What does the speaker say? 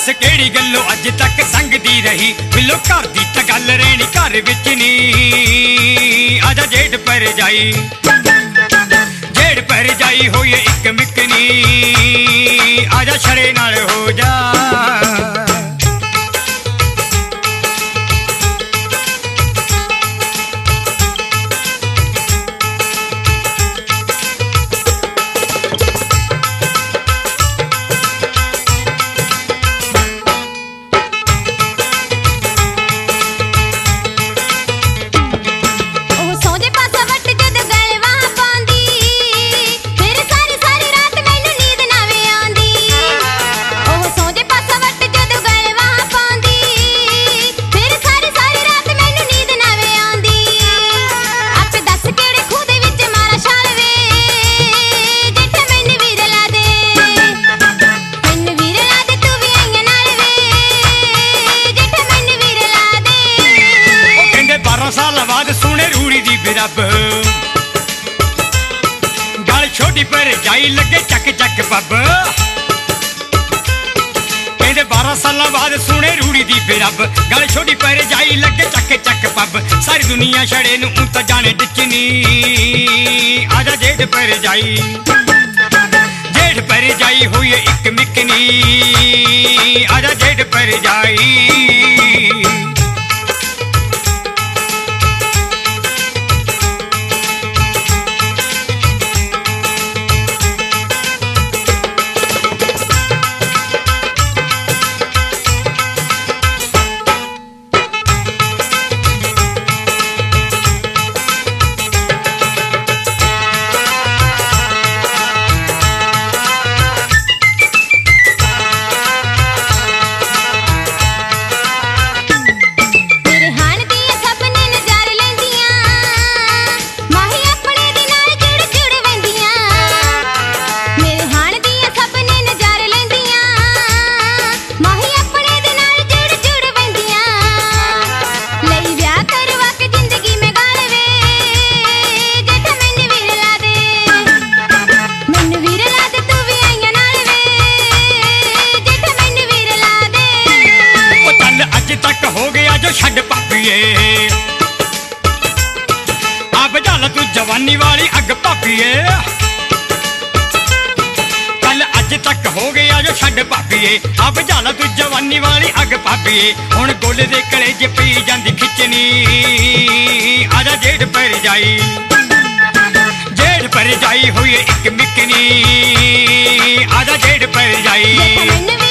दस केड़ी गल्लों अज तक संगदी रही बिलो घर दी तां गल रहनी घर विच नी आजा जेठ पर जाई जेठ पर जाई होए इक मिकनी आजा छड़े नाल हो जा गल छोटी पर जाई लगे चक चक पब कहते 12 साल बाद सुने रूड़ी दी बिरब गल छोटी पर जाई लगे चक चक पब सारी दुनिया छड़े नूं तां जाने डिचनी आजा जेठ पर जाई होई इक मिकनी आजा जेठ पर जाई जवानी वाली अग भापीए कल अज तक हो गया जो छड़ भापीए अब जाला तू जवानी वाली अग भापीए हुण गोले दे कलेजे पई जांदी खिचनी आजा जेठ पर जाई होई इक मिकनी आजा जेठ पर जाई।